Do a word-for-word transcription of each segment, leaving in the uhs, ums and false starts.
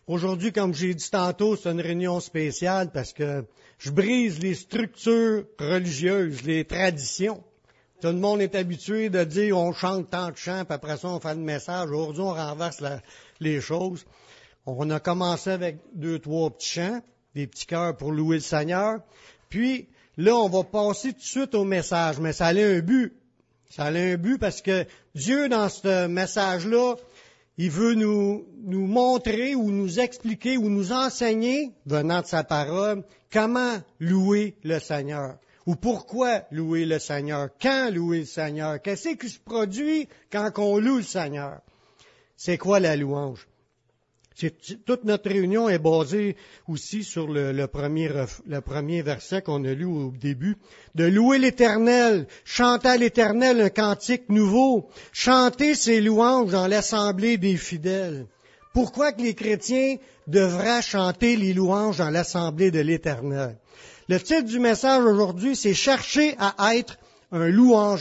Aujourd'hui, comme j'ai dit tantôt, c'est une réunion spéciale parce que je brise les structures religieuses, les traditions. Tout le monde est habitué de dire on chante tant de chants, puis après ça, on fait le message. Aujourd'hui, on renverse la, les choses. On a commencé avec deux, trois petits chants, des petits chœurs pour louer le Seigneur. Puis, là, on va passer tout de suite au message. Mais ça a un but. Ça a un but parce que Dieu, dans ce message-là, il veut nous, nous montrer ou nous expliquer ou nous enseigner, venant de sa parole, comment louer le Seigneur. Ou pourquoi louer le Seigneur. Quand louer le Seigneur. Qu'est-ce qui se produit quand on loue le Seigneur. C'est quoi la louange? C'est, toute notre réunion est basée aussi sur le, le, premier, le premier verset qu'on a lu au début. De louer l'Éternel, chanter à l'Éternel un cantique nouveau, chanter ses louanges dans l'assemblée des fidèles. Pourquoi que les chrétiens devraient chanter les louanges dans l'assemblée de l'Éternel? Le titre du message aujourd'hui, c'est « Chercher à être un louangeur ».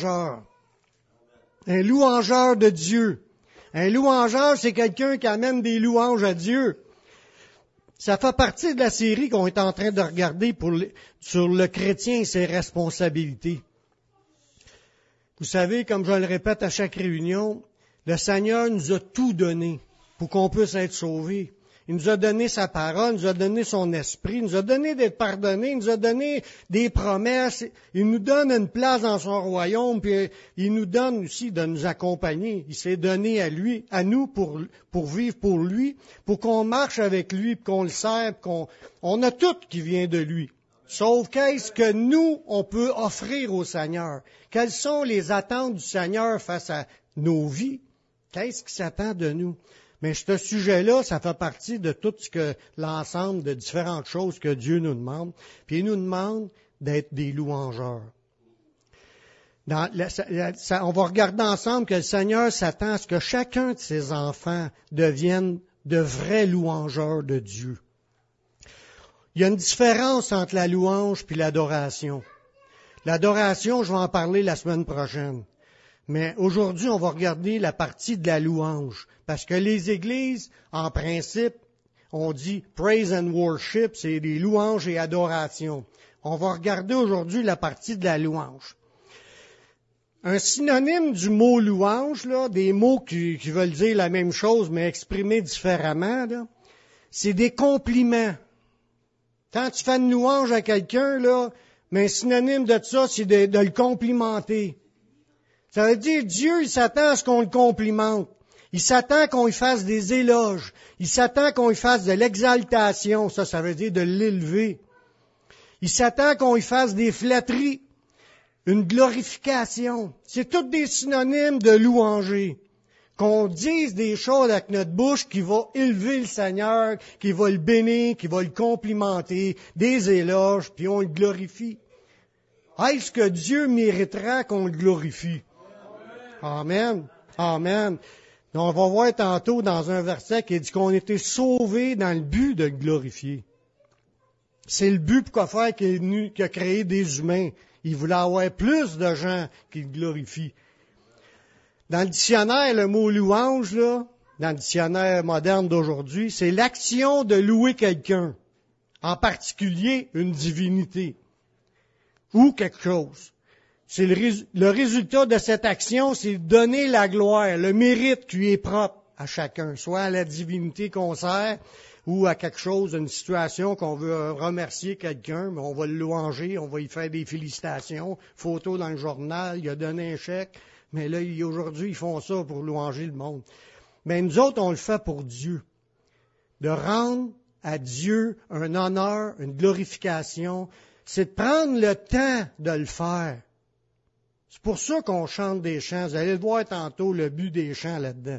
Un louangeur de Dieu. Un louangeur, c'est quelqu'un qui amène des louanges à Dieu. Ça fait partie de la série qu'on est en train de regarder pour le, sur le chrétien et ses responsabilités. Vous savez, comme je le répète à chaque réunion, le Seigneur nous a tout donné pour qu'on puisse être sauvés. Il nous a donné sa parole, il nous a donné son esprit, il nous a donné d'être pardonnés, il nous a donné des promesses, il nous donne une place dans son royaume, puis il nous donne aussi de nous accompagner. Il s'est donné à lui, à nous pour, pour vivre pour lui, pour qu'on marche avec lui, puis qu'on le serve, qu'on on a tout qui vient de lui. Sauf qu'est-ce que nous, on peut offrir au Seigneur? Quelles sont les attentes du Seigneur face à nos vies? Qu'est-ce qui s'attend de nous? Mais ce sujet-là, ça fait partie de tout ce que l'ensemble de différentes choses que Dieu nous demande. Puis il nous demande d'être des louangeurs. Dans la, ça, on va regarder ensemble que le Seigneur s'attend à ce que chacun de ses enfants devienne de vrais louangeurs de Dieu. Il y a une différence entre la louange puis l'adoration. L'adoration, je vais en parler la semaine prochaine. Mais aujourd'hui, on va regarder la partie de la louange. Parce que les églises, en principe, on dit praise and worship, c'est des louanges et adorations. On va regarder aujourd'hui la partie de la louange. Un synonyme du mot louange, là, des mots qui, qui veulent dire la même chose, mais exprimés différemment, là, c'est des compliments. Quand tu fais une louange à quelqu'un, là, mais un synonyme de ça, c'est de, de le complimenter. Ça veut dire, Dieu, il s'attend à ce qu'on le complimente. Il s'attend qu'on lui fasse des éloges. Il s'attend qu'on lui fasse de l'exaltation. Ça, ça veut dire de l'élever. Il s'attend qu'on lui fasse des flatteries, une glorification. C'est tous des synonymes de louanger. Qu'on dise des choses avec notre bouche qui va élever le Seigneur, qui va le bénir, qui va le complimenter, des éloges, puis on le glorifie. Est-ce que Dieu méritera qu'on le glorifie? Amen. Amen. Donc, on va voir tantôt dans un verset qui dit qu'on était sauvés dans le but de le glorifier. C'est le but pourquoi faire qu'il est venu, qu'il a créé des humains. Il voulait avoir plus de gens qui le glorifient. Dans le dictionnaire, le mot louange, là, dans le dictionnaire moderne d'aujourd'hui, c'est l'action de louer quelqu'un, en particulier une divinité ou quelque chose. C'est le, rés- le résultat de cette action, c'est donner la gloire, le mérite qui lui est propre à chacun, soit à la divinité qu'on sert ou à quelque chose, une situation qu'on veut remercier quelqu'un, mais on va le louanger, on va lui faire des félicitations, photo dans le journal, il a donné un chèque, mais là, aujourd'hui, ils font ça pour louanger le monde. Mais nous autres, on le fait pour Dieu. De rendre à Dieu un honneur, une glorification, c'est de prendre le temps de le faire. C'est pour ça qu'on chante des chants. Vous allez le voir tantôt, le but des chants là-dedans.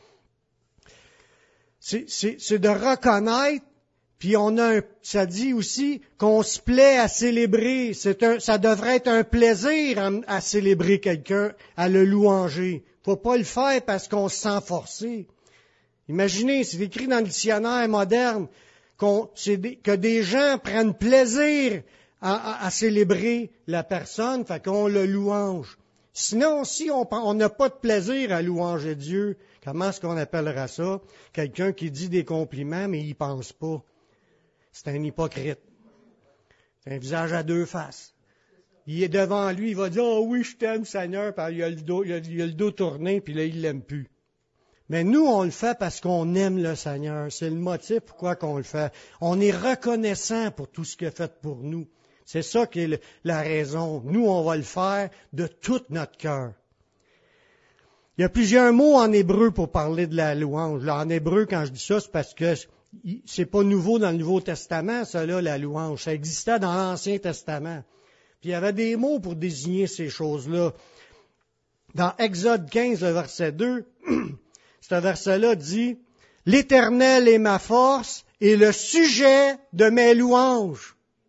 C'est, c'est, c'est de reconnaître, puis on a un, ça dit aussi qu'on se plaît à célébrer. C'est un, ça devrait être un plaisir à, à célébrer quelqu'un, à le louanger. Faut pas le faire parce qu'on se sent forcé. Imaginez, c'est écrit dans le dictionnaire moderne qu'on, c'est des, que des gens prennent plaisir À, à, à célébrer la personne, fait qu'on le louange. Sinon, si on n'a pas de plaisir à louanger Dieu, comment est-ce qu'on appellera ça? Quelqu'un qui dit des compliments, mais il pense pas. C'est un hypocrite. C'est un visage à deux faces. Il est devant lui, il va dire, « Oh oui, je t'aime, Seigneur », puis il a le dos, il a, il a le dos tourné, puis là, il l'aime plus. Mais nous, on le fait parce qu'on aime le Seigneur. C'est le motif pourquoi qu'on le fait. On est reconnaissant pour tout ce qu'il a fait pour nous. C'est ça qui est le, la raison. Nous, on va le faire de tout notre cœur. Il y a plusieurs mots en hébreu pour parler de la louange. Là, en hébreu, quand je dis ça, c'est parce que c'est pas nouveau dans le Nouveau Testament, ça là, la louange. Ça existait dans l'Ancien Testament. Puis il y avait des mots pour désigner ces choses-là. Dans Exode quinze, le verset deux, ce verset-là dit « L'Éternel est ma force et le sujet de mes louanges. »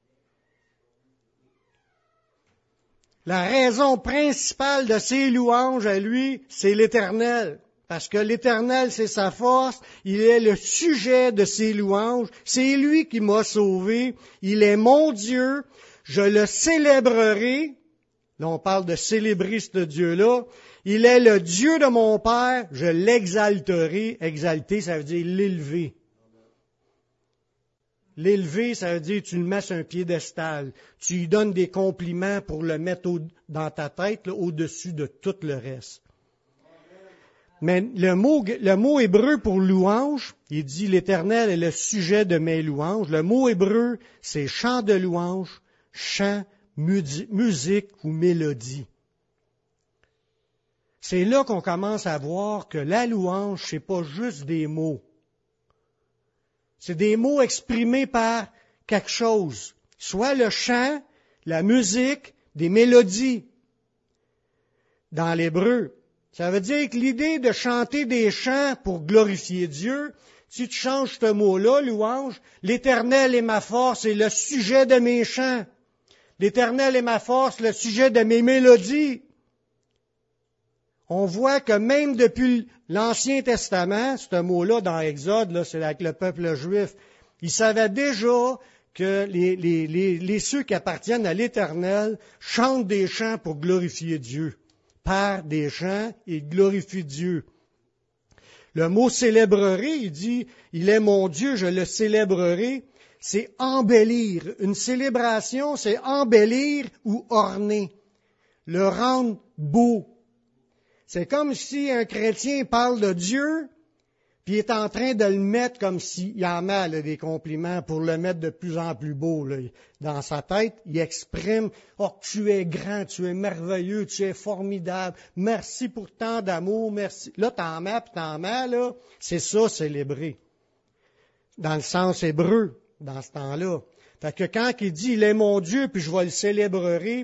La raison principale de ses louanges à lui, c'est l'Éternel. Parce que l'Éternel, c'est sa force, il est le sujet de ses louanges, c'est lui qui m'a sauvé, il est mon Dieu, je le célébrerai. Là, on parle de célébrer ce Dieu-là. Il est le Dieu de mon Père, je l'exalterai. Exalter, ça veut dire l'élever. L'élever, ça veut dire tu le mets sur un piédestal. Tu lui donnes des compliments pour le mettre au, dans ta tête, là, au-dessus de tout le reste. Mais le mot, le mot hébreu pour louange, il dit l'Éternel est le sujet de mes louanges. Le mot hébreu, c'est chant de louange, chant, musique ou mélodie. C'est là qu'on commence à voir que la louange, c'est pas juste des mots. C'est des mots exprimés par quelque chose, soit le chant, la musique, des mélodies. Dans l'hébreu, ça veut dire que l'idée de chanter des chants pour glorifier Dieu, si tu changes ce mot-là, louange, l'Éternel est ma force et le sujet de mes chants. L'Éternel est ma force, le sujet de mes mélodies. On voit que même depuis l'Ancien Testament, ce mot-là dans Exode, là, c'est avec le peuple juif, ils savaient déjà que les, les, les, les ceux qui appartiennent à l'Éternel chantent des chants pour glorifier Dieu. Par des chants, ils glorifient Dieu. Le mot célébrerai, il dit, il est mon Dieu, je le célébrerai. C'est embellir. Une célébration, c'est embellir ou orner. Le rendre beau. C'est comme si un chrétien parle de Dieu, puis il est en train de le mettre comme s'il en met là, des compliments pour le mettre de plus en plus beau. Là. Dans sa tête, il exprime « Oh, tu es grand, tu es merveilleux, tu es formidable, merci pour tant d'amour, merci. » Là, t'en mets, puis t'en mets, là, c'est ça, célébrer. Dans le sens hébreu, dans ce temps-là. Fait que quand il dit « Il est mon Dieu, puis je vais le célébrer »,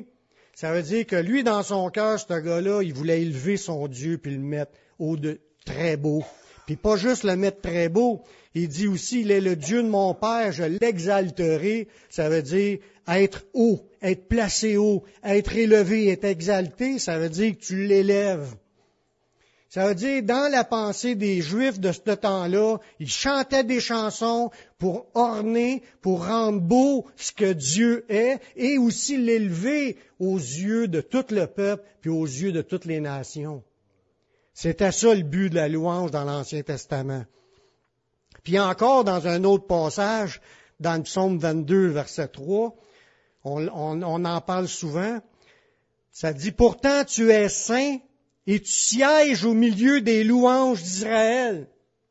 ça veut dire que lui, dans son cœur, ce gars-là, il voulait élever son Dieu puis le mettre au de très beau. Puis pas juste le mettre très beau, il dit aussi, il est le Dieu de mon Père, je l'exalterai. Ça veut dire être haut, être placé haut, être élevé, être exalté, ça veut dire que tu l'élèves. Ça veut dire, dans la pensée des Juifs de ce temps-là, ils chantaient des chansons pour orner, pour rendre beau ce que Dieu est, et aussi l'élever aux yeux de tout le peuple, puis aux yeux de toutes les nations. C'était ça le but de la louange dans l'Ancien Testament. Puis encore, dans un autre passage, dans le psaume vingt-deux, verset trois, on, on, on en parle souvent, ça dit « Pourtant tu es saint, et tu sièges au milieu des louanges d'Israël. »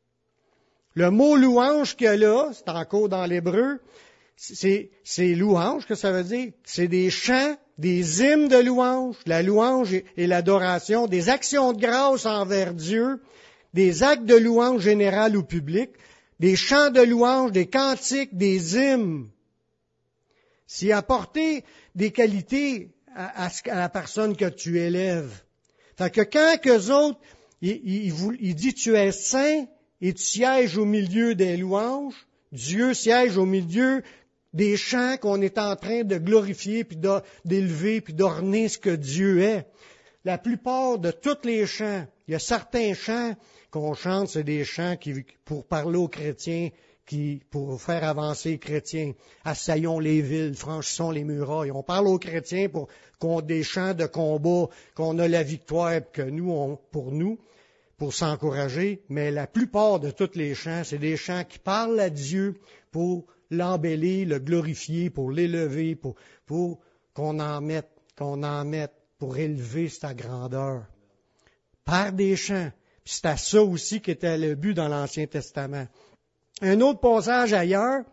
Le mot louange qu'il y a là, c'est encore dans l'hébreu, c'est, c'est louange que ça veut dire. C'est des chants, des hymnes de louange, la louange et, et l'adoration, des actions de grâce envers Dieu, des actes de louange générale ou public, des chants de louange, des cantiques, des hymnes. C'est apporter des qualités à, à, à la personne que tu élèves. Fait que quand qu'eux autres, il, il, il dit tu es saint et tu sièges au milieu des louanges, Dieu siège au milieu des chants qu'on est en train de glorifier, puis d'élever, puis d'orner ce que Dieu est. La plupart de tous les chants, il y a certains chants qu'on chante, c'est des chants qui, pour parler aux chrétiens qui, pour faire avancer les chrétiens. Assaillons les villes, franchissons les murailles. On parle aux chrétiens pour qu'on ait des chants de combat, qu'on a la victoire que nous, on, pour nous, pour s'encourager. Mais la plupart de tous les chants, c'est des chants qui parlent à Dieu pour l'embellir, le glorifier, pour l'élever, pour, pour qu'on en mette, qu'on en mette, pour élever sa grandeur. Par des chants. Puis c'est à ça aussi qu'était le but dans l'Ancien Testament. Un autre passage ailleurs,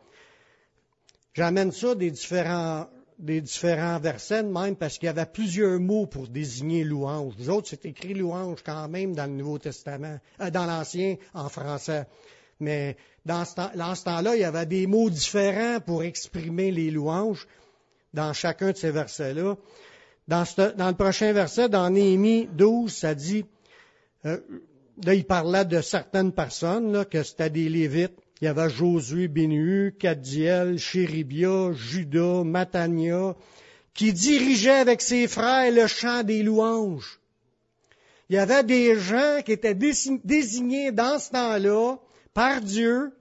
j'amène ça des différents, des différents versets même parce qu'il y avait plusieurs mots pour désigner louange. Vous autres, c'est écrit louange quand même dans le Nouveau Testament, euh, dans l'Ancien en français. Mais dans ce, temps, dans ce temps-là, il y avait des mots différents pour exprimer les louanges dans chacun de ces versets-là. Dans, ce, dans le prochain verset, dans Néhémie douze, ça dit, euh, là, il parlait de certaines personnes, là, que c'était des Lévites. Il y avait Josué, Bénu, Caddiel, Chéribia, Judas, Matania, qui dirigeaient avec ses frères le chant des louanges. Il y avait des gens qui étaient désignés dans ce temps-là par Dieu,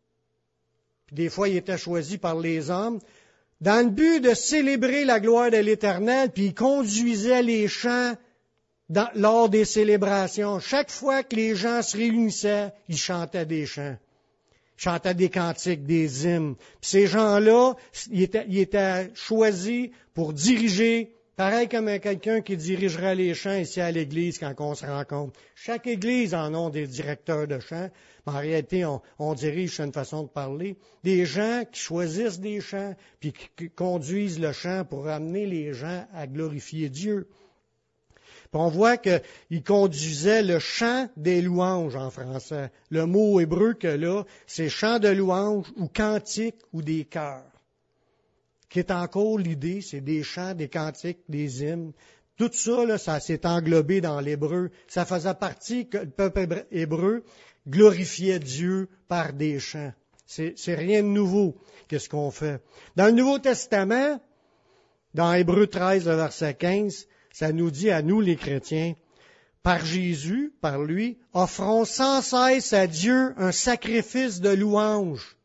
puis des fois ils étaient choisis par les hommes, dans le but de célébrer la gloire de l'Éternel, puis ils conduisaient les chants dans, lors des célébrations. Chaque fois que les gens se réunissaient, ils chantaient des chants. Chantaient des cantiques, des hymnes. Puis ces gens-là, ils étaient, ils étaient choisis pour diriger, pareil comme quelqu'un qui dirigerait les chants ici à l'Église quand on se rencontre. Chaque Église en a des directeurs de chants. Mais en réalité, on, on dirige, c'est une façon de parler. Des gens qui choisissent des chants, puis qui, qui conduisent le chant pour amener les gens à glorifier Dieu. Puis on voit qu'il conduisait le chant des louanges en français. Le mot hébreu que là, c'est chant de louange ou cantique ou des chœurs. Qui est encore l'idée, c'est des chants, des cantiques, des hymnes. Tout ça, là, ça s'est englobé dans l'hébreu. Ça faisait partie que le peuple hébreu glorifiait Dieu par des chants. C'est, c'est rien de nouveau que ce qu'on fait. Dans le Nouveau Testament, dans Hébreux treize, le verset quinze, ça nous dit à nous, les chrétiens, par Jésus, par lui, offrons sans cesse à Dieu un sacrifice de louange.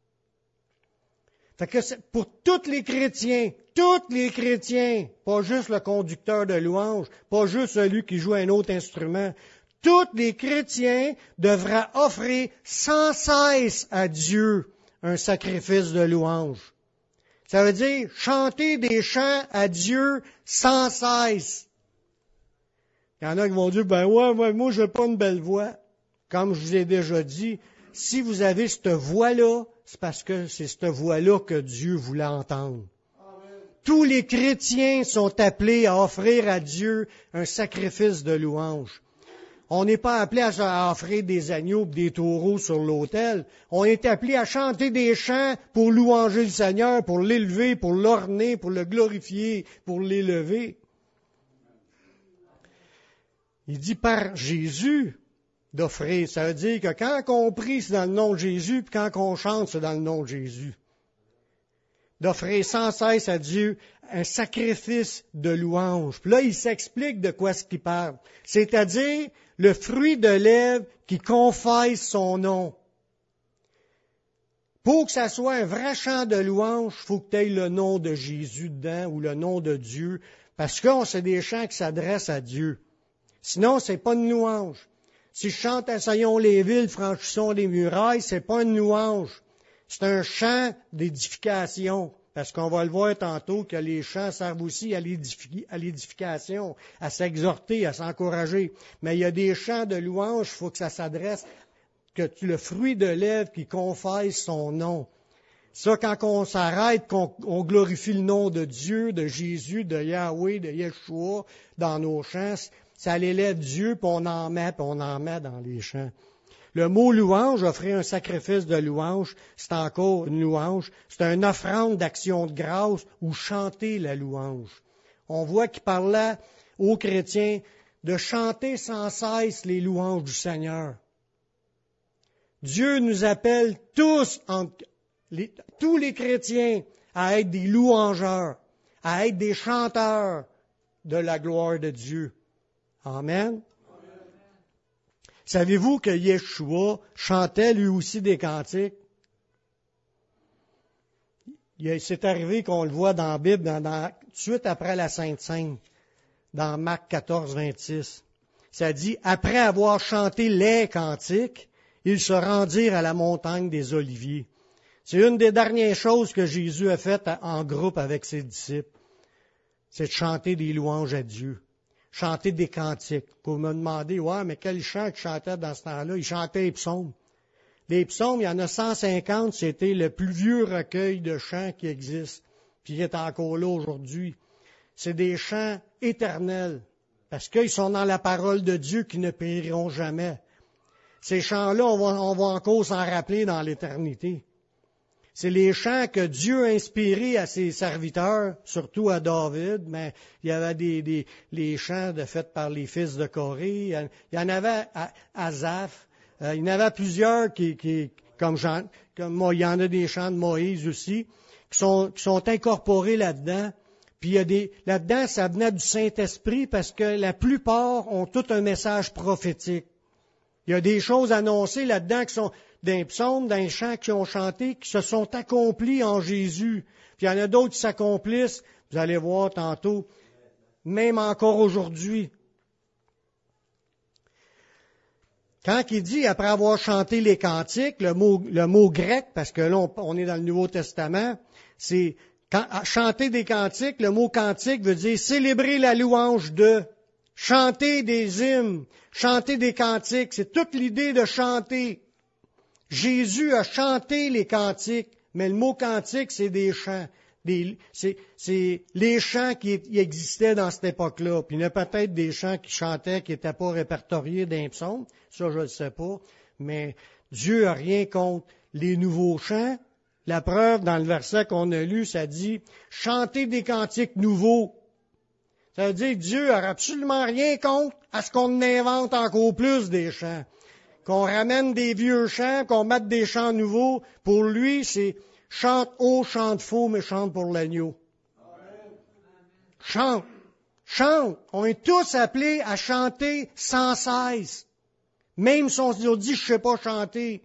Fait que c'est pour tous les chrétiens, tous les chrétiens, pas juste le conducteur de louange, pas juste celui qui joue un autre instrument, tous les chrétiens devraient offrir sans cesse à Dieu un sacrifice de louange. Ça veut dire chanter des chants à Dieu sans cesse. Il y en a qui vont dire, ben ouais, ouais moi je n'ai pas une belle voix. Comme je vous ai déjà dit, si vous avez cette voix-là, c'est parce que c'est cette voix-là que Dieu voulait entendre. Amen. Tous les chrétiens sont appelés à offrir à Dieu un sacrifice de louange. On n'est pas appelé à offrir des agneaux et des taureaux sur l'autel. On est appelé à chanter des chants pour louanger le Seigneur, pour l'élever, pour l'orner, pour le glorifier, pour l'élever. Il dit par Jésus d'offrir. Ça veut dire que quand on prie, c'est dans le nom de Jésus, puis quand on chante, c'est dans le nom de Jésus. D'offrir sans cesse à Dieu un sacrifice de louange. Puis là, il s'explique de quoi ce qu'il parle. C'est-à-dire le fruit de lèvres qui confesse son nom. Pour que ça soit un vrai chant de louange, il faut que tu aies le nom de Jésus dedans ou le nom de Dieu, parce que c'est des chants qui s'adressent à Dieu. Sinon, c'est pas une louange. Si je chante assaillons les villes, franchissons les murailles, c'est pas une louange. C'est un chant d'édification. Parce qu'on va le voir tantôt que les chants servent aussi à l'édification, à s'exhorter, à s'encourager. Mais il y a des chants de louange, il faut que ça s'adresse, que le fruit de lèvres qui confesse son nom. Ça, quand on s'arrête, qu'on on glorifie le nom de Dieu, de Jésus, de Yahweh, de Yeshua dans nos chants, ça l'élève Dieu, puis on en met, puis on en met dans les chants. Le mot louange, offrir un sacrifice de louange, c'est encore une louange. C'est une offrande d'action de grâce ou chanter la louange. On voit qu'il parlait aux chrétiens de chanter sans cesse les louanges du Seigneur. Dieu nous appelle tous, les, tous les chrétiens, à être des louangeurs, à être des chanteurs de la gloire de Dieu. Amen. Savez-vous que Yeshua chantait lui aussi des cantiques? il, c'est arrivé qu'on le voit dans la Bible, dans, dans, tout de suite après la Sainte Seine, dans Marc quatorze, vingt-six. Ça dit, après avoir chanté les cantiques, ils se rendirent à la montagne des Oliviers. C'est une des dernières choses que Jésus a faites en groupe avec ses disciples. C'est de chanter des louanges à Dieu. Chanter des cantiques. Vous me demandez, ouais, mais quel chant qu'il chantait dans ce temps-là? Il chantait les psaumes. Les psaumes, il y en a cent cinquante, c'était le plus vieux recueil de chants qui existe, puis il est encore là aujourd'hui. C'est des chants éternels, parce qu'ils sont dans la parole de Dieu qui ne périront jamais. Ces chants-là, on va, on va encore s'en rappeler dans l'éternité. C'est les chants que Dieu a inspirés à ses serviteurs, surtout à David, mais il y avait des, des les chants de, faits par les fils de Corée, il y en avait à Asaph, euh, il y en avait plusieurs qui, qui comme, Jean, comme moi, il y en a des chants de Moïse aussi, qui sont, qui sont incorporés là-dedans. Puis il y a des, là-dedans, ça venait du Saint-Esprit parce que la plupart ont tout un message prophétique. Il y a des choses annoncées là-dedans qui sont d'un psaume, d'un chant qui ont chanté, qui se sont accomplis en Jésus. Puis il y en a d'autres qui s'accomplissent, vous allez voir tantôt, même encore aujourd'hui. Quand il dit, après avoir chanté les cantiques, le mot, le mot grec, parce que là, on, on est dans le Nouveau Testament, c'est quand, chanter des cantiques, le mot cantique veut dire célébrer la louange de, chanter des hymnes, chanter des cantiques, c'est toute l'idée de chanter. Jésus a chanté les cantiques, mais le mot cantique, c'est des chants. Des, c'est, c'est les chants qui existaient dans cette époque-là. Puis il y en a peut-être des chants qui chantaient qui n'étaient pas répertoriés d'un psaume. Ça, je ne le sais pas. Mais Dieu n'a rien contre les nouveaux chants. La preuve, dans le verset qu'on a lu, ça dit « Chantez des cantiques nouveaux ». Ça veut dire que Dieu n'a absolument rien contre à ce qu'on invente encore plus des chants. Qu'on ramène des vieux chants, qu'on mette des chants nouveaux. Pour lui, c'est chante haut, chante faux, mais chante pour l'agneau. Chante, chante. On est tous appelés à chanter sans cesse. Même si on se dit, je sais pas chanter.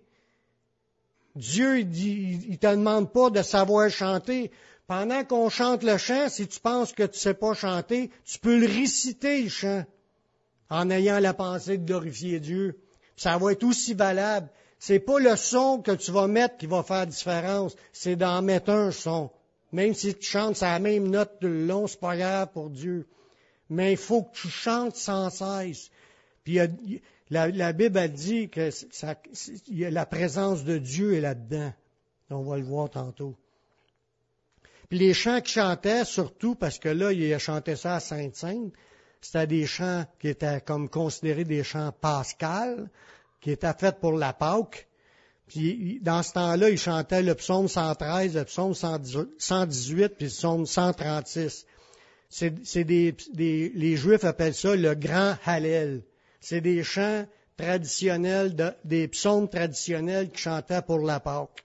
Dieu, il dit, il te demande pas de savoir chanter. Pendant qu'on chante le chant, si tu penses que tu sais pas chanter, tu peux le réciter, le chant, en ayant la pensée de glorifier Dieu. Ça va être aussi valable. C'est pas le son que tu vas mettre qui va faire la différence, c'est d'en mettre un son. Même si tu chantes sur la même note tout le long, c'est pas grave pour Dieu. Mais il faut que tu chantes sans cesse. Puis il y a, la, la Bible a dit que ça, il y a la présence de Dieu est là-dedans. On va le voir tantôt. Puis les chants qu'il chantait, surtout parce que là, il a chanté ça à Sainte-Sainte, c'était des chants qui étaient comme considérés des chants pascals, qui étaient faits pour la Pâque. Puis dans ce temps-là, il chantait le psaume cent treize, le psaume cent dix-huit, puis le psaume cent trente-six. C'est, c'est des, des, les Juifs appellent ça le grand Hallel. C'est des chants traditionnels, de, des psaumes traditionnels qui chantaient pour la Pâque.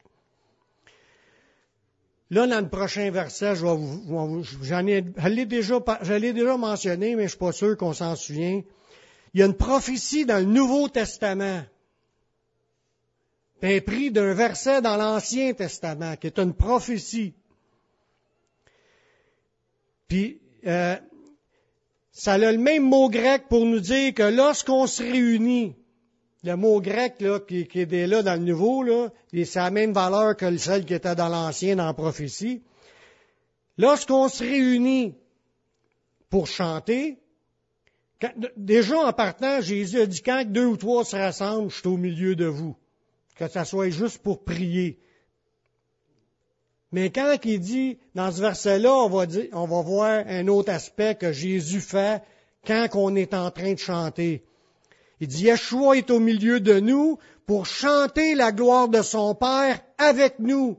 Là, dans le prochain verset, je vais vous, j'en ai, je l'ai déjà, je l'ai déjà mentionné, mais je suis pas sûr qu'on s'en souvient. Il y a une prophétie dans le Nouveau Testament, un pris d'un verset dans l'Ancien Testament, qui est une prophétie. Puis, euh, ça a le même mot grec pour nous dire que lorsqu'on se réunit, le mot grec là, qui, qui est là dans le Nouveau, là, et c'est la même valeur que celle qui était dans l'Ancien, dans la prophétie. Lorsqu'on se réunit pour chanter, quand, déjà en partant, Jésus a dit, quand deux ou trois se rassemblent, je suis au milieu de vous. Que ça soit juste pour prier. Mais quand il dit, dans ce verset-là, on va dire, on va voir un autre aspect que Jésus fait quand on est en train de chanter. Il dit, Yeshua est au milieu de nous pour chanter la gloire de son Père avec nous.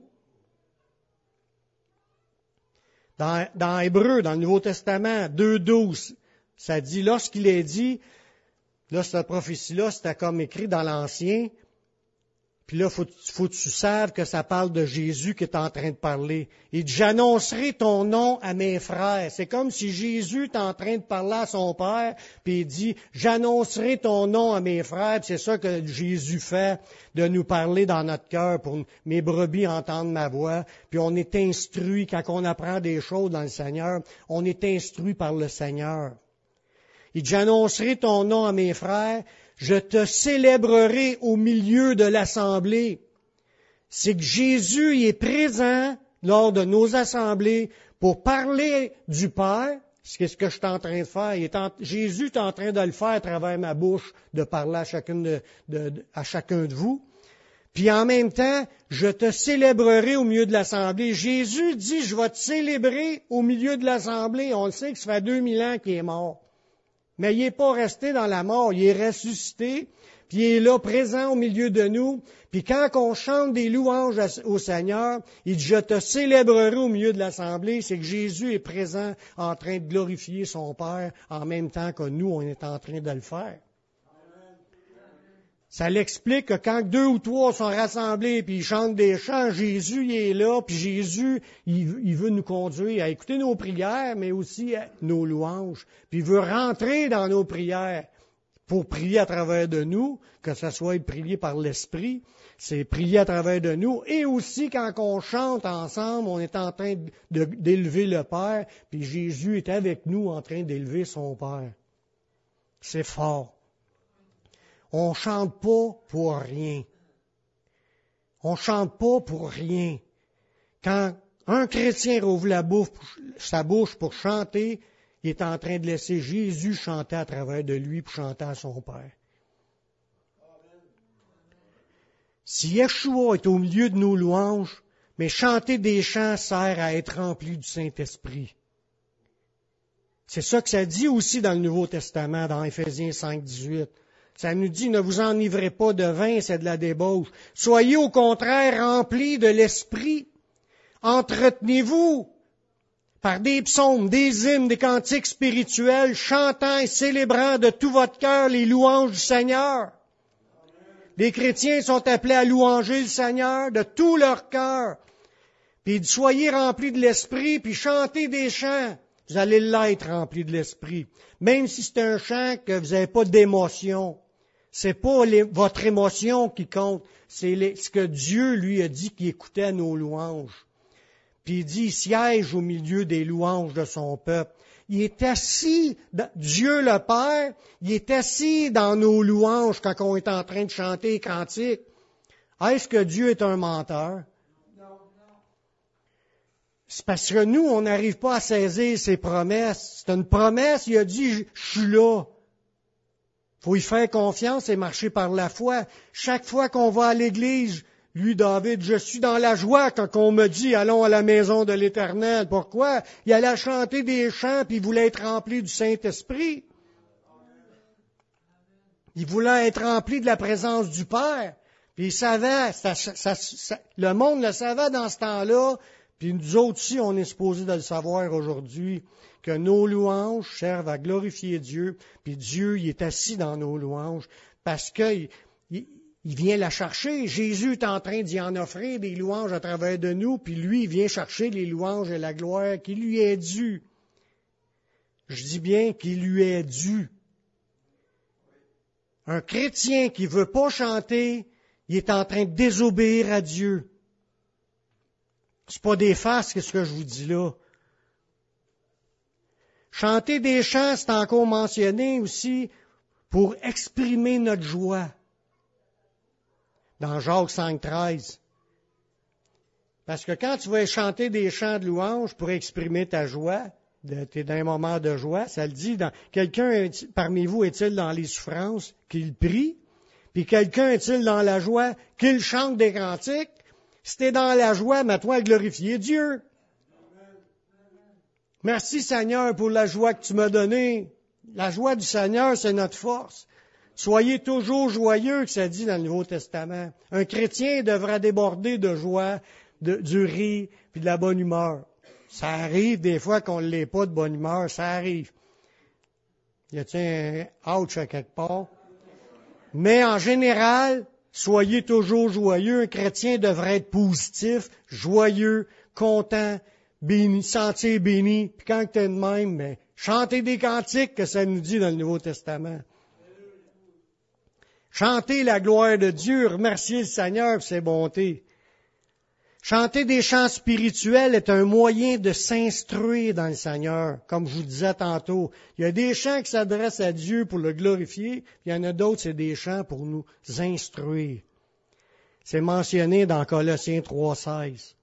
Dans, dans Hébreu, dans le Nouveau Testament, deux douze, ça dit, lorsqu'il est dit, là, cette prophétie-là, c'était comme écrit dans l'Ancien, Puis là, faut, faut que tu saves que ça parle de Jésus qui est en train de parler. Il dit, j'annoncerai ton nom à mes frères. C'est comme si Jésus est en train de parler à son Père, puis il dit, j'annoncerai ton nom à mes frères. Puis c'est ça que Jésus fait, de nous parler dans notre cœur pour mes brebis entendre ma voix. Puis on est instruit, quand on apprend des choses dans le Seigneur, on est instruit par le Seigneur. Il dit, j'annoncerai ton nom à mes frères. Je te célébrerai au milieu de l'assemblée. C'est que Jésus il est présent lors de nos assemblées pour parler du Père. C'est ce que je suis en train de faire. Il est en, Jésus est en train de le faire à travers ma bouche, de parler à chacune de, de, de, à chacun de vous. Puis en même temps, je te célébrerai au milieu de l'assemblée. Jésus dit, je vais te célébrer au milieu de l'assemblée. On le sait que ça fait deux mille ans qu'il est mort. Mais il n'est pas resté dans la mort, il est ressuscité, puis il est là, présent au milieu de nous. Puis quand on chante des louanges au Seigneur, il dit, je te célébrerai au milieu de l'assemblée, c'est que Jésus est présent en train de glorifier son Père en même temps que nous, on est en train de le faire. Ça l'explique que quand deux ou trois sont rassemblés puis ils chantent des chants, Jésus il est là, puis Jésus il, il veut nous conduire à écouter nos prières, mais aussi à nos louanges. Puis il veut rentrer dans nos prières pour prier à travers de nous, que ce soit prier par l'Esprit, c'est prier à travers de nous. Et aussi quand on chante ensemble, on est en train de, d'élever le Père, puis Jésus est avec nous en train d'élever son Père. C'est fort. On chante pas pour rien. On chante pas pour rien. Quand un chrétien rouvre la bouche, sa bouche pour chanter, il est en train de laisser Jésus chanter à travers de lui pour chanter à son Père. Si Yeshua est au milieu de nos louanges, mais chanter des chants sert à être rempli du Saint-Esprit. C'est ça que ça dit aussi dans le Nouveau Testament, dans Éphésiens cinq, dix-huit. Ça nous dit, ne vous enivrez pas de vin, c'est de la débauche. Soyez au contraire remplis de l'Esprit. Entretenez-vous par des psaumes, des hymnes, des cantiques spirituels, chantant et célébrant de tout votre cœur les louanges du Seigneur. Les chrétiens sont appelés à louanger le Seigneur de tout leur cœur. Puis soyez remplis de l'Esprit, puis chantez des chants. Vous allez l'être remplis de l'Esprit. Même si c'est un chant que vous n'avez pas d'émotion. C'est pas les, votre émotion qui compte, c'est les, ce que Dieu lui a dit qui écoutait à nos louanges. Puis il dit, il siège au milieu des louanges de son peuple. Il est assis, Dieu le Père, il est assis dans nos louanges quand on est en train de chanter les cantiques. Est-ce que Dieu est un menteur? C'est parce que nous, on n'arrive pas à saisir ses promesses. C'est une promesse, il a dit, je suis là. Faut y faire confiance et marcher par la foi. Chaque fois qu'on va à l'église, lui, David, je suis dans la joie quand on me dit, allons à la maison de l'Éternel. Pourquoi? Il allait chanter des chants puis il voulait être rempli du Saint-Esprit. Il voulait être rempli de la présence du Père. Puis il savait, ça, ça, ça, le monde le savait dans ce temps-là. Puis nous autres aussi, on est supposés de le savoir aujourd'hui, que nos louanges servent à glorifier Dieu, puis Dieu, il est assis dans nos louanges, parce qu'il il, il vient la chercher. Jésus est en train d'y en offrir des louanges à travers de nous, puis lui, il vient chercher les louanges et la gloire qui lui est due. Je dis bien qu'il lui est due. Un chrétien qui veut pas chanter, il est en train de désobéir à Dieu. C'est pas des farces, qu'est-ce que je vous dis là. Chanter des chants, c'est encore mentionné aussi pour exprimer notre joie. Dans Jacques cinq, treize. Parce que quand tu vas chanter des chants de louange pour exprimer ta joie, tu es dans un moment de joie, ça le dit, dans, quelqu'un parmi vous est-il dans les souffrances qu'il prie, puis quelqu'un est-il dans la joie qu'il chante des cantiques? Si t'es dans la joie, mets-toi à glorifier Dieu. Merci Seigneur pour la joie que tu m'as donnée. La joie du Seigneur, c'est notre force. Soyez toujours joyeux, que ça dit dans le Nouveau Testament. Un chrétien devra déborder de joie, de, du rire, puis de la bonne humeur. Ça arrive des fois qu'on ne l'est pas de bonne humeur, ça arrive. Y a-t-il un ouch à quelque part? Mais en général, Soyez toujours joyeux. Un chrétien devrait être positif, joyeux, content, béni, sentir béni. Puis quand tu es de même, ben, chantez des cantiques que ça nous dit dans le Nouveau Testament. Chantez la gloire de Dieu, remerciez le Seigneur pour ses bontés. Chanter des chants spirituels est un moyen de s'instruire dans le Seigneur, comme je vous disais tantôt. Il y a des chants qui s'adressent à Dieu pour le glorifier, puis il y en a d'autres, c'est des chants pour nous instruire. C'est mentionné dans Colossiens trois seize.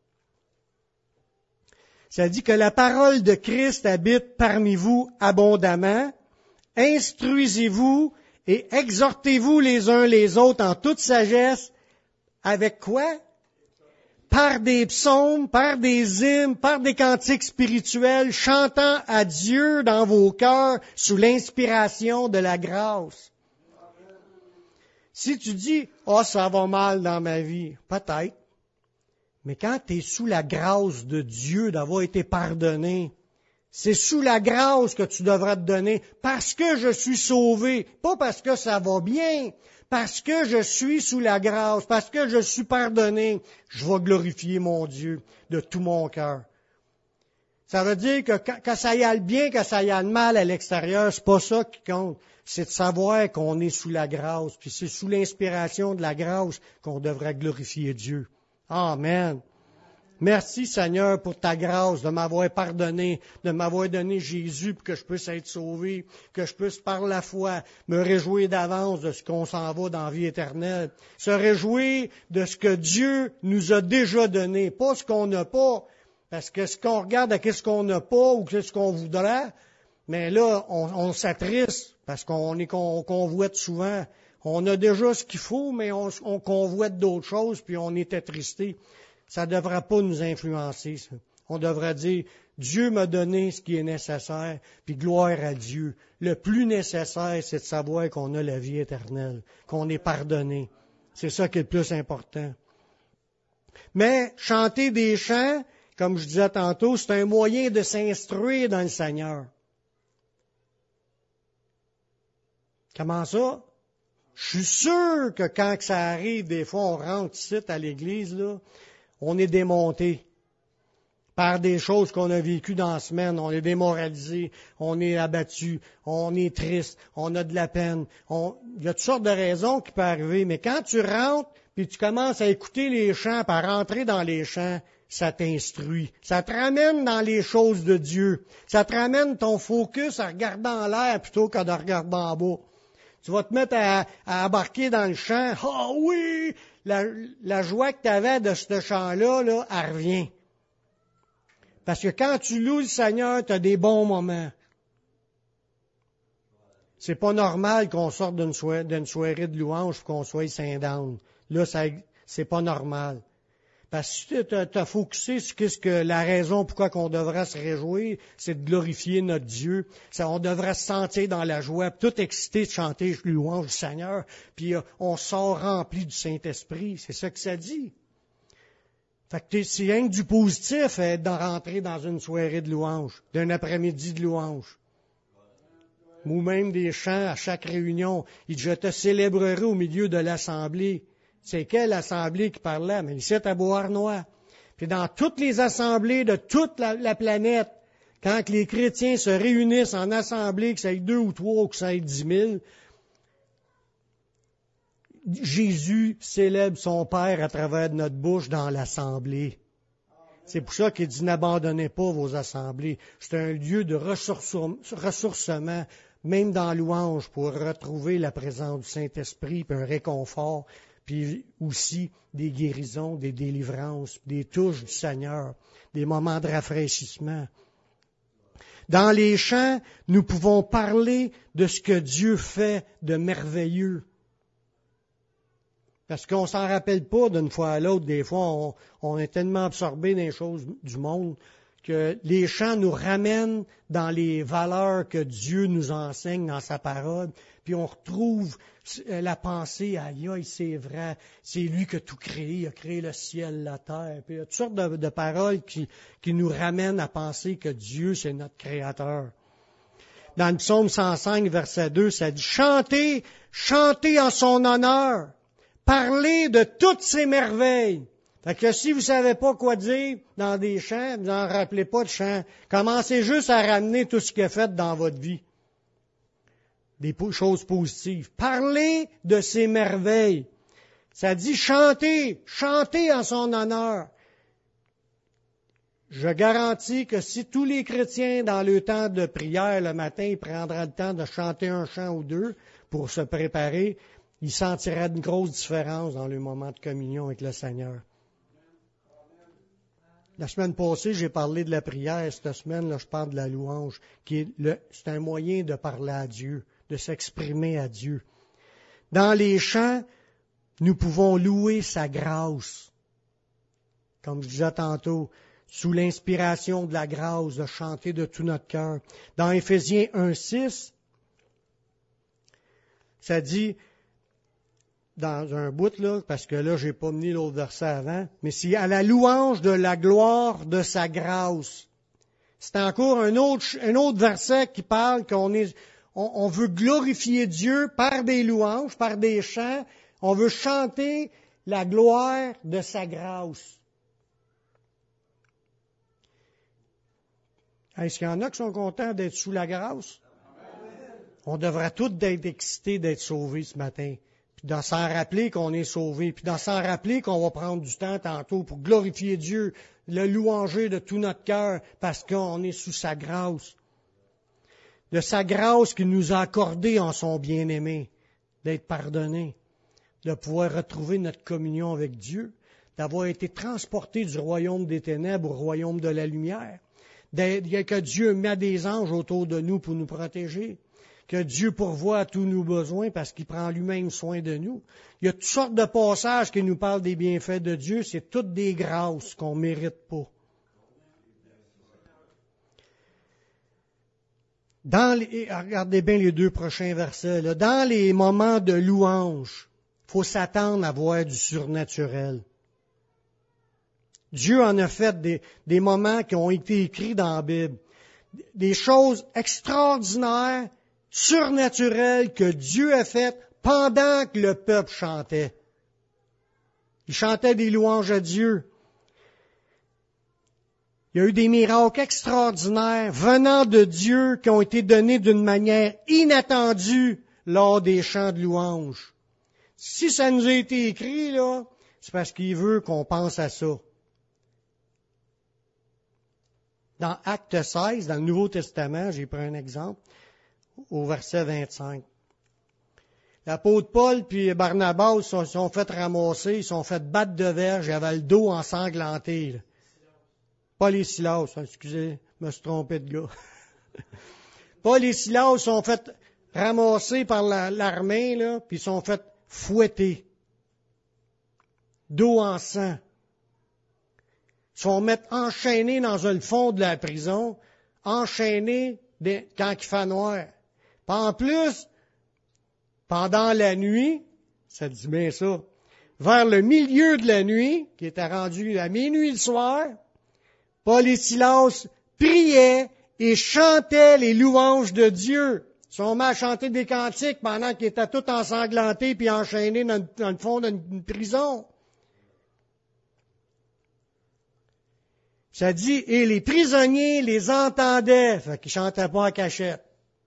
Ça dit que la parole de Christ habite parmi vous abondamment. Instruisez-vous et exhortez-vous les uns les autres en toute sagesse. Avec quoi? Par des psaumes, par des hymnes, par des cantiques spirituels, chantant à Dieu dans vos cœurs sous l'inspiration de la grâce. Si tu dis, « Ah, oh, ça va mal dans ma vie », peut-être. Mais quand tu es sous la grâce de Dieu d'avoir été pardonné, c'est sous la grâce que tu devras te donner, parce que je suis sauvé, pas parce que ça va bien, parce que je suis sous la grâce, parce que je suis pardonné, je vais glorifier mon Dieu de tout mon cœur. Ça veut dire que, que ça y aille bien, que ça y aille mal à l'extérieur, c'est pas ça qui compte. C'est de savoir qu'on est sous la grâce, puis c'est sous l'inspiration de la grâce qu'on devrait glorifier Dieu. Amen. Merci Seigneur pour ta grâce de m'avoir pardonné, de m'avoir donné Jésus pour que je puisse être sauvé, que je puisse par la foi me réjouir d'avance de ce qu'on s'en va dans la vie éternelle. Se réjouir de ce que Dieu nous a déjà donné, pas ce qu'on n'a pas, parce que ce qu'on regarde à qu'est-ce qu'on n'a pas ou qu'est-ce qu'on voudrait, mais là, on, on s'attriste parce qu'on est qu'on convoite souvent. On a déjà ce qu'il faut, mais on, on convoite d'autres choses, puis on est attristé. Ça ne devrait pas nous influencer, ça. On devrait dire, Dieu m'a donné ce qui est nécessaire, puis gloire à Dieu. Le plus nécessaire, c'est de savoir qu'on a la vie éternelle, qu'on est pardonné. C'est ça qui est le plus important. Mais chanter des chants, comme je disais tantôt, c'est un moyen de s'instruire dans le Seigneur. Comment ça? Je suis sûr que quand ça arrive, des fois, on rentre ici à l'église, là, on est démonté par des choses qu'on a vécues dans la semaine. On est démoralisé, on est abattu, on est triste, on a de la peine. On... Il y a toutes sortes de raisons qui peuvent arriver, mais quand tu rentres puis tu commences à écouter les chants, à rentrer dans les chants, ça t'instruit. Ça te ramène dans les choses de Dieu. Ça te ramène ton focus à regarder en l'air plutôt qu'à de regarder en bas. Tu vas te mettre à, à embarquer dans le chant. « Ah oh oui! » La, la joie que tu avais de ce chant-là, là, elle revient. Parce que quand tu loues le Seigneur, tu as des bons moments. C'est pas normal qu'on sorte d'une soirée, d'une soirée de louange et qu'on soit saint-down. Là, ça, c'est pas normal. Parce que si tu as focusé sur qu'est-ce que la raison pourquoi qu'on devrait se réjouir, c'est de glorifier notre Dieu. Ça, on devrait se sentir dans la joie, tout excité de chanter louange du Seigneur, puis euh, on sort rempli du Saint-Esprit. C'est ça que ça dit. Fait que c'est rien que du positif euh, de rentrer dans une soirée de louange, d'un après-midi de louange. Ou même des chants à chaque réunion. Il dit, je te célébrerai au milieu de l'assemblée. C'est quelle assemblée qui parle là? Mais ici, à Beauharnois. Puis dans toutes les assemblées de toute la, la planète, quand les chrétiens se réunissent en assemblée, que ça ait deux ou trois ou que ça ait dix mille, Jésus célèbre son Père à travers de notre bouche dans l'assemblée. C'est pour ça qu'il dit, n'abandonnez pas vos assemblées. C'est un lieu de ressourcement, même dans louange, pour retrouver la présence du Saint-Esprit, puis un réconfort, puis aussi des guérisons, des délivrances, des touches du Seigneur, des moments de rafraîchissement. Dans les chants, nous pouvons parler de ce que Dieu fait de merveilleux. Parce qu'on s'en rappelle pas d'une fois à l'autre. Des fois, on, on est tellement absorbé dans les choses du monde que les chants nous ramènent dans les valeurs que Dieu nous enseigne dans sa parole. Puis on retrouve la pensée, aïe, aïe, c'est vrai, c'est lui qui a tout créé, il a créé le ciel, la terre. Puis il y a toutes sortes de, de paroles qui, qui nous ramènent à penser que Dieu, c'est notre Créateur. Dans le psaume cent cinq, verset deux, ça dit « Chantez, chantez en son honneur, Parlez de toutes ces merveilles. Fait que si vous savez pas quoi dire dans des chants, vous n'en rappelez pas de chants. Commencez juste à ramener tout ce qu'il a fait dans votre vie. Des choses positives. Parlez de ces merveilles. Ça dit chanter, chanter en son honneur. Je garantis que si tous les chrétiens, dans le temps de prière le matin, ils prendraient le temps de chanter un chant ou deux pour se préparer, ils sentiraient une grosse différence dans le moment de communion avec le Seigneur. La semaine passée, j'ai parlé de la prière. Cette semaine, là, je parle de la louange, qui est le, c'est un moyen de parler à Dieu, de s'exprimer à Dieu. Dans les chants, nous pouvons louer sa grâce. Comme je disais tantôt, sous l'inspiration de la grâce, de chanter de tout notre cœur. Dans Éphésiens un six, ça dit, dans un bout, là, parce que là, j'ai pas mis l'autre verset avant, mais c'est à la louange de la gloire de sa grâce. C'est encore un autre, un autre verset qui parle qu'on est, on, on veut glorifier Dieu par des louanges, par des chants. On veut chanter la gloire de sa grâce. Est-ce qu'il y en a qui sont contents d'être sous la grâce? On devrait tous être excités d'être sauvés ce matin. Puis d'en s'en rappeler qu'on est sauvés. Puis d'en s'en rappeler qu'on va prendre du temps tantôt pour glorifier Dieu, le louanger de tout notre cœur, parce qu'on est sous sa grâce. De sa grâce qu'il nous a accordée en son bien-aimé, d'être pardonné, de pouvoir retrouver notre communion avec Dieu, d'avoir été transporté du royaume des ténèbres au royaume de la lumière. Que Dieu met des anges autour de nous pour nous protéger, que Dieu pourvoit à tous nos besoins parce qu'il prend lui-même soin de nous. Il y a toutes sortes de passages qui nous parlent des bienfaits de Dieu, c'est toutes des grâces qu'on ne mérite pas. Dans les, regardez bien les deux prochains versets, là, dans les moments de louange, il faut s'attendre à voir du surnaturel. Dieu en a fait des, des moments qui ont été écrits dans la Bible. Des choses extraordinaires, surnaturelles que Dieu a faites pendant que le peuple chantait. Il chantait des louanges à Dieu. Il y a eu des miracles extraordinaires venant de Dieu qui ont été donnés d'une manière inattendue lors des chants de louange. Si ça nous a été écrit, là, c'est parce qu'il veut qu'on pense à ça. Dans Acte seize, dans le Nouveau Testament, j'ai pris un exemple, au verset vingt-cinq. L'apôtre Paul puis Barnabas se sont, sont fait ramasser, ils sont fait battre de verge, ils avaient le dos ensanglanté. Là. Paul et Silas, excusez, je me suis trompé de gars. Paul et Silas sont fait ramasser par la, l'armée, là, puis ils sont fait fouetter. Dos en sang. Ils sont mettre enchaînés dans le fond de la prison, enchaînés des, quand il fait noir. Puis en plus, pendant la nuit, ça dit bien ça, vers le milieu de la nuit, qui était rendu à minuit le soir, Paul et Silas priaient et chantaient les louanges de Dieu. Ils sont mis à chanter des cantiques pendant qu'ils étaient tous ensanglantés puis enchaînés dans, dans le fond d'une prison. Ça dit, et les prisonniers les entendaient, fait qu'ils chantaient pas en cachette.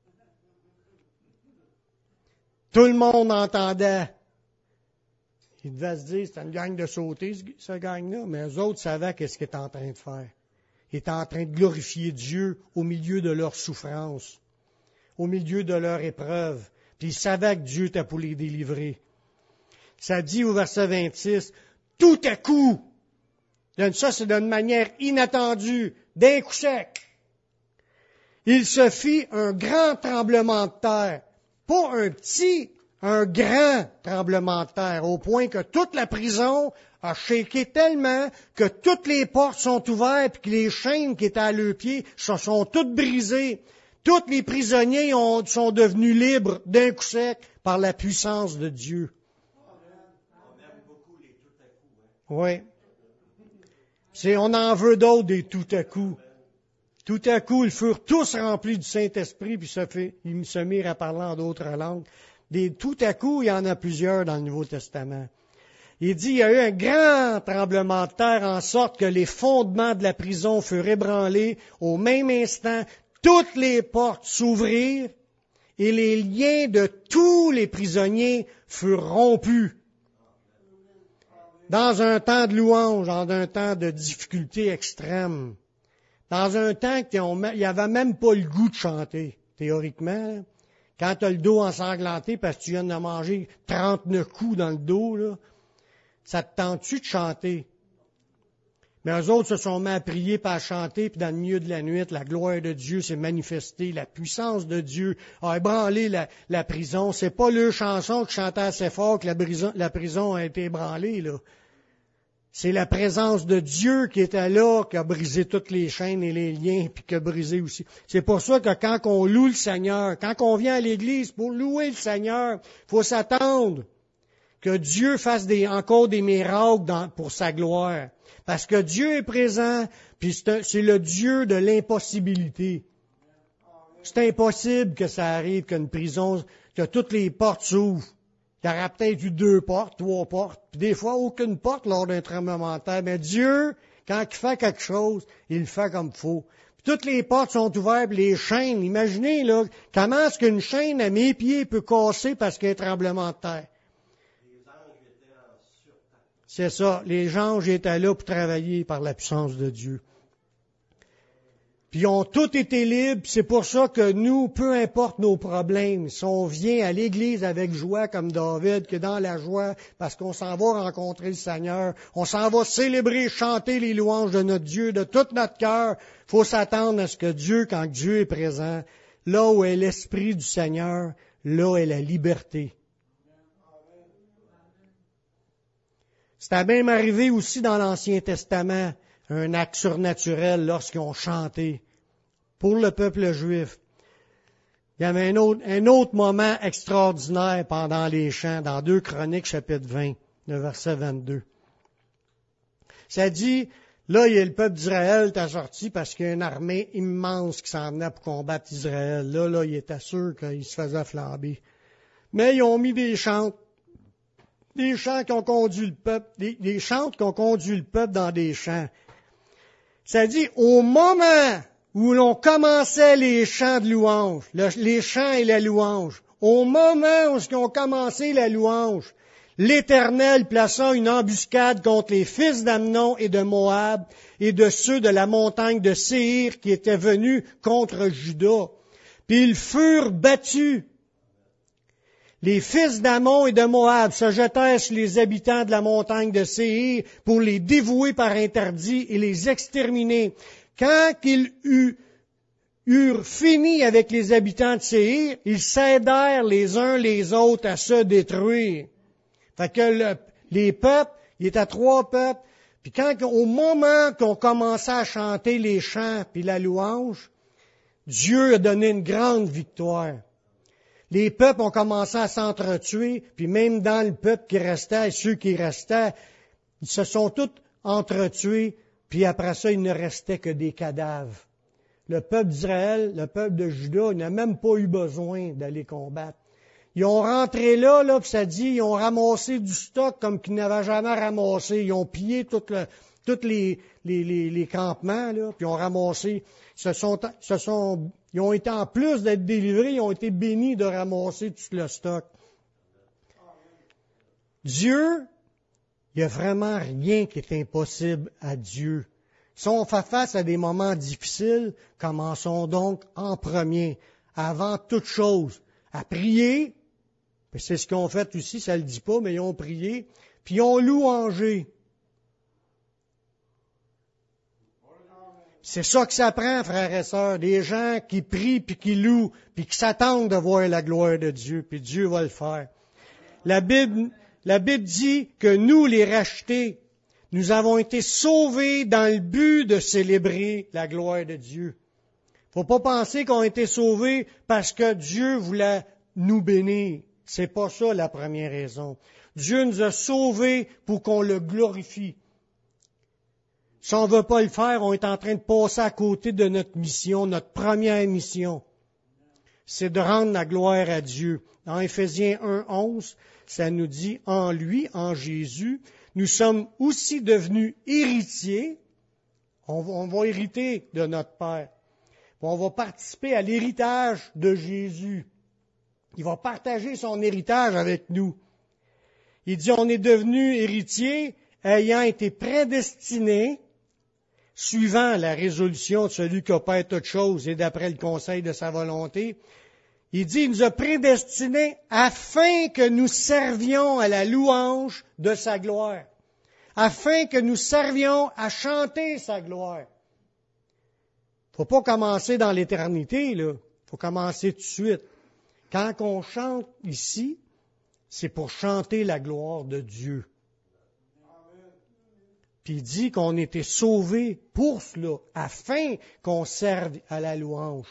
Tout le monde entendait. Ils devaient se dire, c'est une gang de sauter, ce gang-là, mais eux autres savaient qu'est-ce qu'ils étaient en train de faire. Ils étaient en train de glorifier Dieu au milieu de leur souffrance, au milieu de leur épreuve. Puis ils savaient que Dieu était pour les délivrer. Ça dit au verset vingt-six, tout à coup, ça c'est d'une manière inattendue, d'un coup sec, il se fit un grand tremblement de terre. Pas un petit, un grand tremblement de terre, au point que toute la prison a shaké tellement que toutes les portes sont ouvertes et que les chaînes qui étaient à leurs pieds se sont toutes brisées. Tous les prisonniers ont, sont devenus libres d'un coup sec par la puissance de Dieu. On aime beaucoup les tout à coup. Hein? Oui. C'est, on en veut d'autres des tout à coup. Tout à coup, ils furent tous remplis du Saint-Esprit, puis se fait, ils se mirent à parler en d'autres langues. Des tout à coup, il y en a plusieurs dans le Nouveau Testament. Il dit, il y a eu un grand tremblement de terre en sorte que les fondements de la prison furent ébranlés. Au même instant, toutes les portes s'ouvrirent et les liens de tous les prisonniers furent rompus. Dans un temps de louange, dans un temps de difficulté extrême, dans un temps qu'il n'y avait même pas le goût de chanter, théoriquement. Quand tu as le dos ensanglanté parce que tu viens de manger trente-neuf coups dans le dos, là, ça te tente-tu de chanter? Mais eux autres se sont mis à prier et à chanter, puis dans le milieu de la nuit, la gloire de Dieu s'est manifestée, la puissance de Dieu a ébranlé la, la prison. C'est pas leur chanson qui chantait assez fort que la prison, la prison a été ébranlée, là. C'est la présence de Dieu qui était là, qui a brisé toutes les chaînes et les liens, puis qui a brisé aussi. C'est pour ça que quand on loue le Seigneur, quand on vient à l'Église pour louer le Seigneur, il faut s'attendre que Dieu fasse des, encore des miracles dans, pour sa gloire. Parce que Dieu est présent, puis c'est, un, c'est le Dieu de l'impossibilité. C'est impossible que ça arrive, qu'une prison, que toutes les portes s'ouvrent. Il y aura peut-être eu deux portes, trois portes, puis des fois aucune porte lors d'un tremblement de terre. Mais Dieu, quand il fait quelque chose, il le fait comme il faut. Puis toutes les portes sont ouvertes, puis les chaînes, imaginez là, comment est-ce qu'une chaîne à mes pieds peut casser parce qu'il y a un tremblement de terre? C'est ça, les anges étaient là pour travailler par la puissance de Dieu. Puis ils ont tous été libres, c'est pour ça que nous, peu importe nos problèmes, si on vient à l'Église avec joie comme David, que dans la joie, parce qu'on s'en va rencontrer le Seigneur, on s'en va célébrer, chanter les louanges de notre Dieu de tout notre cœur, il faut s'attendre à ce que Dieu, quand Dieu est présent, là où est l'Esprit du Seigneur, là est la liberté. C'était même arrivé aussi dans l'Ancien Testament, un acte surnaturel lorsqu'ils ont chanté pour le peuple juif. Il y avait un autre, un autre moment extraordinaire pendant les chants, dans deux Chroniques, chapitre vingt, le verset vingt-deux. Ça dit, là, il y a le peuple d'Israël qui est sorti parce qu'il y a une armée immense qui s'en venait pour combattre Israël. Là, là, il était sûr qu'il se faisait flamber. Mais ils ont mis des chants. Des chants qui ont conduit le peuple, des, des chants qui ont conduit le peuple dans des champs. Ça dit, au moment où l'on commençait les chants de louange, le, les chants et la louange, au moment où ils ont commencé la louange, l'Éternel plaça une embuscade contre les fils d'Amnon et de Moab et de ceux de la montagne de Séhir qui étaient venus contre Juda. Puis ils furent battus. Les fils d'Ammon et de Moab se jetèrent sur les habitants de la montagne de Séhir pour les dévouer par interdit et les exterminer. Quand ils eurent fini avec les habitants de Séhir, ils s'aidèrent les uns les autres à se détruire. Fait que le, les peuples, il était trois peuples, puis quand, au moment qu'on commençait à chanter les chants puis la louange, Dieu a donné une grande victoire. Les peuples ont commencé à s'entretuer, puis même dans le peuple qui restait, ceux qui restaient, ils se sont tous entretués, puis après ça, il ne restait que des cadavres. Le peuple d'Israël, le peuple de Juda, il n'a même pas eu besoin d'aller combattre. Ils ont rentré là, là, puis ça dit, ils ont ramassé du stock comme qu'ils n'avaient jamais ramassé. Ils ont pillé tous les, les, les, les campements, là, puis ils ont ramassé. Se sont, se sont, ils ont été, en plus d'être délivrés, ils ont été bénis de ramasser tout le stock. Dieu, il n'y a vraiment rien qui est impossible à Dieu. Si on fait face à des moments difficiles, commençons donc en premier, avant toute chose, à prier. Puis c'est ce qu'ils ont fait aussi, ça ne le dit pas, mais ils ont prié, puis ils ont louangé. C'est ça que ça prend, frères et sœurs, des gens qui prient puis qui louent, puis qui s'attendent de voir la gloire de Dieu, puis Dieu va le faire. La Bible, la Bible dit que nous, les rachetés, nous avons été sauvés dans le but de célébrer la gloire de Dieu. Faut pas penser qu'on a été sauvés parce que Dieu voulait nous bénir. C'est pas ça la première raison. Dieu nous a sauvés pour qu'on le glorifie. Si on ne veut pas le faire, on est en train de passer à côté de notre mission, notre première mission. c'est de rendre la gloire à Dieu. Dans Éphésiens un, onze, ça nous dit, en lui, en Jésus, nous sommes aussi devenus héritiers. On va, on va hériter de notre Père. On va participer à l'héritage de Jésus. Il va partager son héritage avec nous. Il dit, on est devenus héritiers ayant été prédestinés suivant la résolution de celui qui opère toutes choses et d'après le conseil de sa volonté. Il dit, il nous a prédestinés afin que nous servions à la louange de sa gloire, afin que nous servions à chanter sa gloire. Faut pas commencer dans l'éternité, là. Faut commencer tout de suite. Quand on chante ici, c'est pour chanter la gloire de Dieu. Puis il dit qu'on était sauvés pour cela, afin qu'on serve à la louange.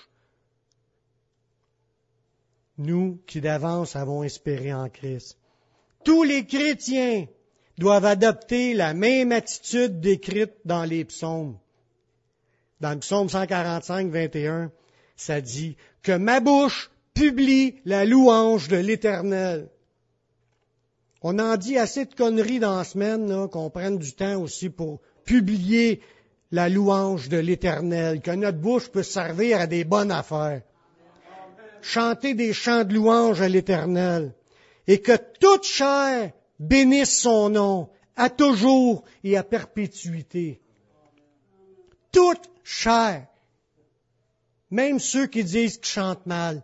Nous qui d'avance avons espéré en Christ. Tous les chrétiens doivent adopter la même attitude décrite dans les psaumes. Dans le psaume cent quarante-cinq, vingt et un, ça dit « Que ma bouche publie la louange de l'Éternel. » On en dit assez de conneries dans la semaine, là, qu'on prenne du temps aussi pour publier la louange de l'Éternel, que notre bouche peut servir à des bonnes affaires. Chanter des chants de louange à l'Éternel, et que toute chair bénisse son nom, à toujours et à perpétuité. Toute chair, même ceux qui disent qu'ils chantent mal.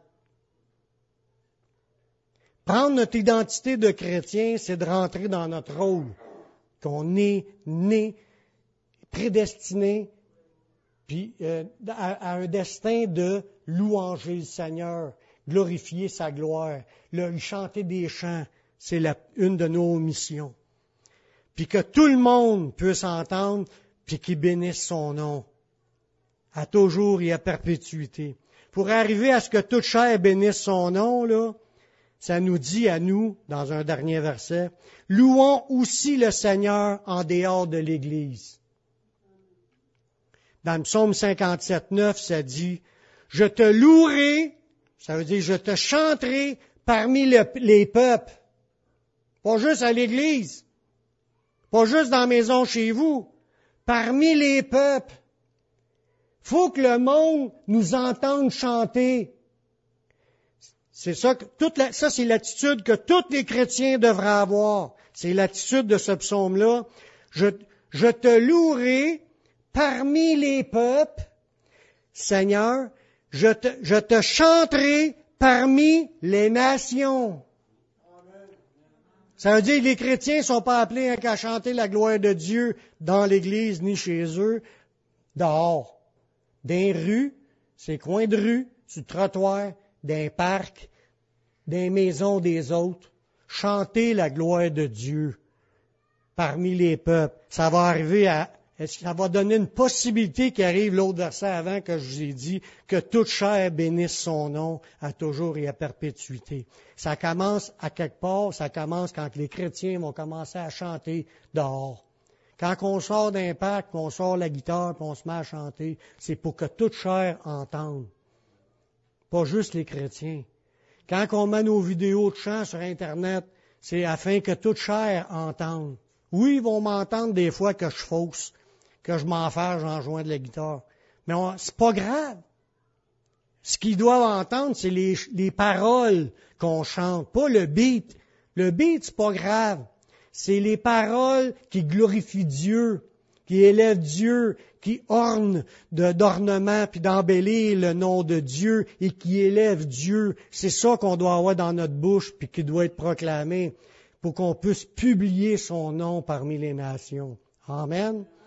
Prendre notre identité de chrétien, c'est de rentrer dans notre rôle, qu'on est né, prédestiné, puis euh, à, à un destin de louanger le Seigneur, glorifier sa gloire, lui chanter des chants, c'est la, une de nos missions. Puis que tout le monde puisse entendre, puis qu'il bénisse son nom, à toujours et à perpétuité. Pour arriver à ce que toute chair bénisse son nom, là, ça nous dit à nous, dans un dernier verset, « Louons aussi le Seigneur en dehors de l'Église. » Dans le psaume cinquante-sept, neuf, ça dit, « Je te louerai, ça veut dire je te chanterai parmi le, les peuples. » Pas juste à l'Église, pas juste dans la maison chez vous, parmi les peuples. Faut que le monde nous entende chanter. C'est ça, que, toute la, ça c'est l'attitude que tous les chrétiens devraient avoir. C'est l'attitude de ce psaume-là. Je, je te louerai parmi les peuples, Seigneur, je te, je te chanterai parmi les nations. Ça veut dire que les chrétiens ne sont pas appelés qu'à chanter la gloire de Dieu dans l'Église ni chez eux, dehors. Dans les rues, ces coins de rue, sur le trottoir, dans les parcs, dans les maisons des autres, chanter la gloire de Dieu parmi les peuples. Ça va arriver à, ça va donner une possibilité qui arrive l'autre verset avant que je vous ai dit, que toute chair bénisse son nom à toujours et à perpétuité. Ça commence à quelque part, ça commence quand les chrétiens vont commencer à chanter dehors. Quand on sort d'un parc, qu'on sort la guitare, puis on se met à chanter, c'est pour que toute chair entende. Pas juste les chrétiens. Quand on met nos vidéos de chant sur Internet, c'est afin que toute chair entende. Oui, ils vont m'entendre des fois que je fausse, que je m'enfarge en jouant de la guitare. Mais on, c'est pas grave. Ce qu'ils doivent entendre, c'est les, les paroles qu'on chante, pas le beat. Le beat, c'est pas grave. C'est les paroles qui glorifient Dieu, qui élèvent Dieu, qui ornent de, d'ornement puis d'embellir le nom de Dieu et qui élèvent Dieu. C'est ça qu'on doit avoir dans notre bouche puis qui doit être proclamé pour qu'on puisse publier son nom parmi les nations. Amen.